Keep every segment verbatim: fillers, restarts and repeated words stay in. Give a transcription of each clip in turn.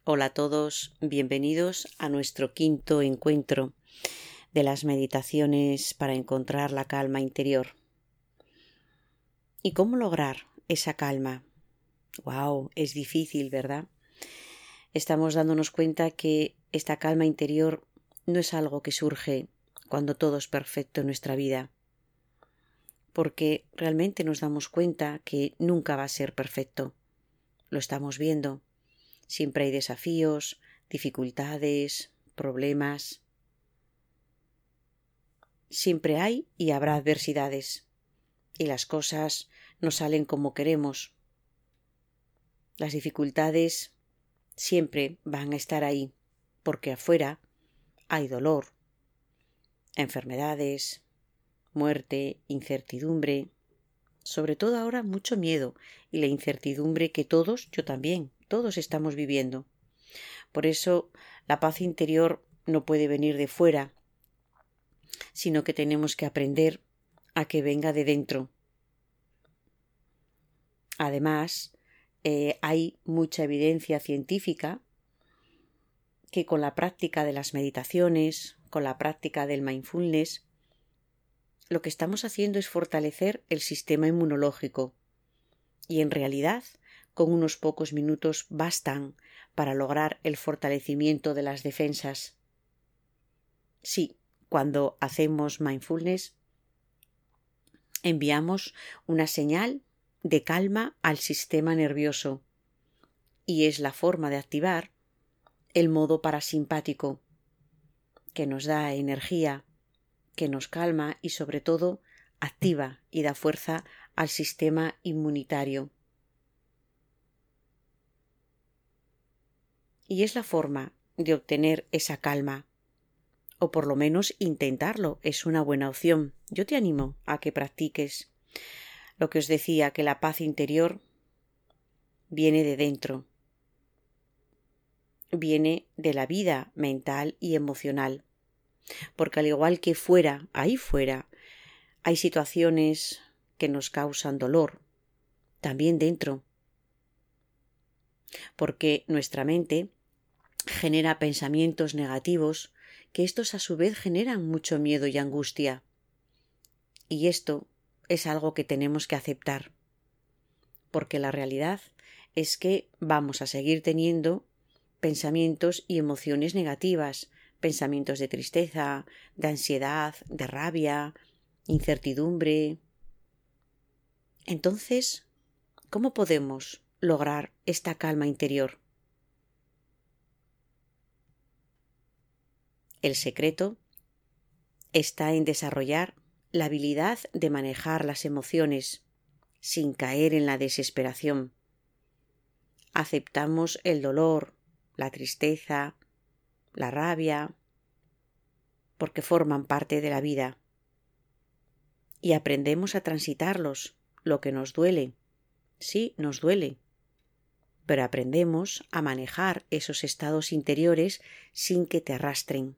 Hola a todos, bienvenidos a nuestro quinto encuentro de las meditaciones para encontrar la calma interior. ¿Y cómo lograr esa calma? ¡Wow! Es difícil, ¿verdad? Estamos dándonos cuenta que esta calma interior no es algo que surge cuando todo es perfecto en nuestra vida, porque realmente nos damos cuenta que nunca va a ser perfecto. Lo estamos viendo. Siempre hay desafíos, dificultades, problemas. Siempre hay y habrá adversidades. Y las cosas no salen como queremos. Las dificultades siempre van a estar ahí, porque afuera hay dolor, enfermedades, muerte, incertidumbre. Sobre todo ahora mucho miedo y la incertidumbre que todos, yo también, todos estamos viviendo. Por eso la paz interior no puede venir de fuera, sino que tenemos que aprender a que venga de dentro. Además, eh, hay mucha evidencia científica que con la práctica de las meditaciones, con la práctica del mindfulness, lo que estamos haciendo es fortalecer el sistema inmunológico y en realidad con unos pocos minutos bastan para lograr el fortalecimiento de las defensas. Sí, cuando hacemos mindfulness enviamos una señal de calma al sistema nervioso y es la forma de activar el modo parasimpático que nos da energía, que nos calma y sobre todo activa y da fuerza al sistema inmunitario. Y es la forma de obtener esa calma, o por lo menos intentarlo, es una buena opción. Yo te animo a que practiques lo que os decía, que la paz interior viene de dentro, viene de la vida mental y emocional. Porque al igual que fuera, ahí fuera, hay situaciones que nos causan dolor, también dentro, porque nuestra mente genera pensamientos negativos que estos a su vez generan mucho miedo y angustia. Y esto es algo que tenemos que aceptar, porque la realidad es que vamos a seguir teniendo pensamientos y emociones negativas, pensamientos de tristeza, de ansiedad, de rabia, incertidumbre. Entonces, ¿cómo podemos lograr esta calma interior? El secreto está en desarrollar la habilidad de manejar las emociones sin caer en la desesperación. Aceptamos el dolor, la tristeza, la rabia, porque forman parte de la vida. Y aprendemos a transitarlos, lo que nos duele. Sí, nos duele. Pero aprendemos a manejar esos estados interiores sin que te arrastren.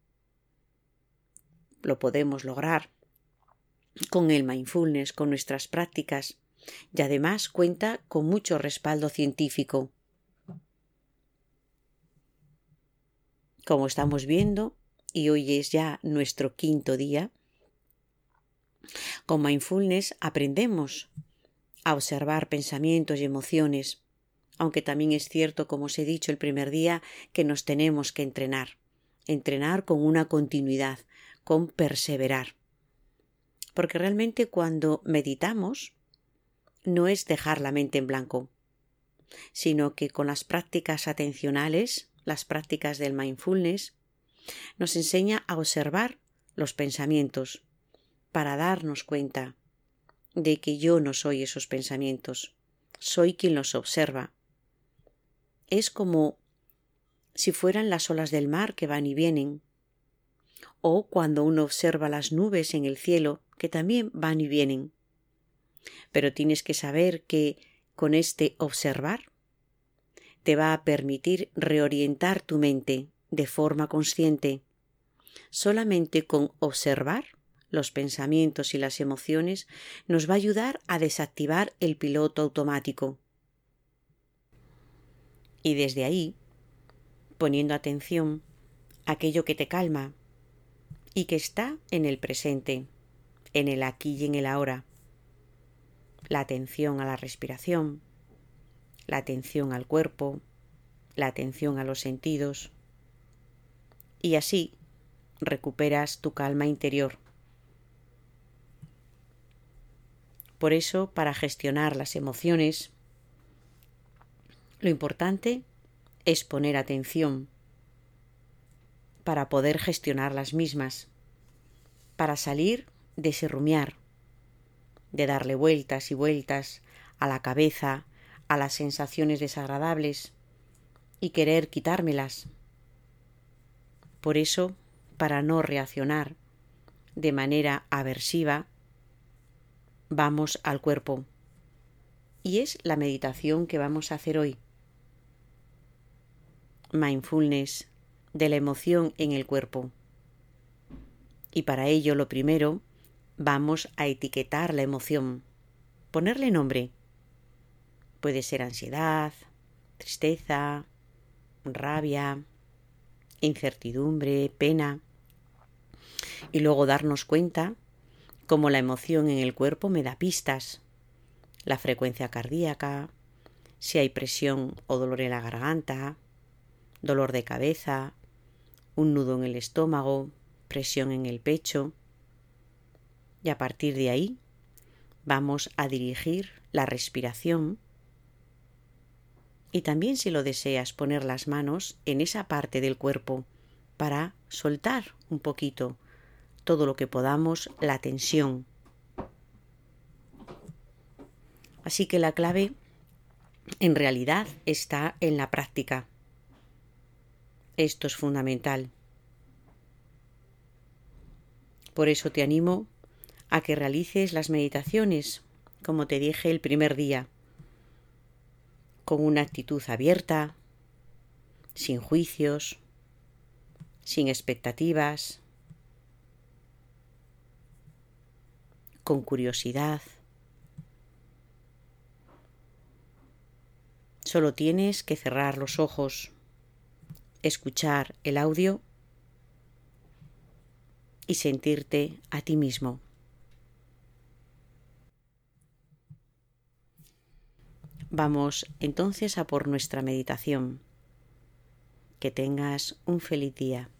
Lo podemos lograr con el mindfulness, con nuestras prácticas, y además cuenta con mucho respaldo científico. Como estamos viendo, y hoy es ya nuestro quinto día, con mindfulness aprendemos a observar pensamientos y emociones, aunque también es cierto, como os he dicho el primer día, que nos tenemos que entrenar, entrenar con una continuidad, con perseverar. Porque realmente cuando meditamos no es dejar la mente en blanco, sino que con las prácticas atencionales, las prácticas del mindfulness, nos enseña a observar los pensamientos para darnos cuenta de que yo no soy esos pensamientos, soy quien los observa. Es como si fueran las olas del mar que van y vienen, o cuando uno observa las nubes en el cielo que también van y vienen. Pero tienes que saber que con este observar te va a permitir reorientar tu mente de forma consciente. Solamente con observar los pensamientos y las emociones nos va a ayudar a desactivar el piloto automático. Y desde ahí poniendo atención a aquello que te calma y que está en el presente, en el aquí y en el ahora. La atención a la respiración, la atención al cuerpo, la atención a los sentidos, y así recuperas tu calma interior. Por eso, para gestionar las emociones, lo importante es poner atención para poder gestionar las mismas, para salir de ese rumiar, de darle vueltas y vueltas a la cabeza, a las sensaciones desagradables y querer quitármelas. Por eso, para no reaccionar de manera aversiva, vamos al cuerpo. Y es la meditación que vamos a hacer hoy. Mindfulness de la emoción en el cuerpo. Y para ello, lo primero, vamos a etiquetar la emoción, ponerle nombre. Puede ser ansiedad, tristeza, rabia, incertidumbre, pena. Y luego darnos cuenta cómo la emoción en el cuerpo me da pistas. La frecuencia cardíaca, si hay presión o dolor en la garganta, dolor de cabeza, un nudo en el estómago, presión en el pecho. Y a partir de ahí vamos a dirigir la respiración y también, si lo deseas, poner las manos en esa parte del cuerpo para soltar un poquito todo lo que podamos, la tensión. Así que la clave en realidad está en la práctica. Esto es fundamental. Por eso te animo a que realices las meditaciones, como te dije el primer día, con una actitud abierta, sin juicios, sin expectativas, con curiosidad. Solo tienes que cerrar los ojos, escuchar el audio y sentirte a ti mismo. Vamos entonces a por nuestra meditación. Que tengas un feliz día.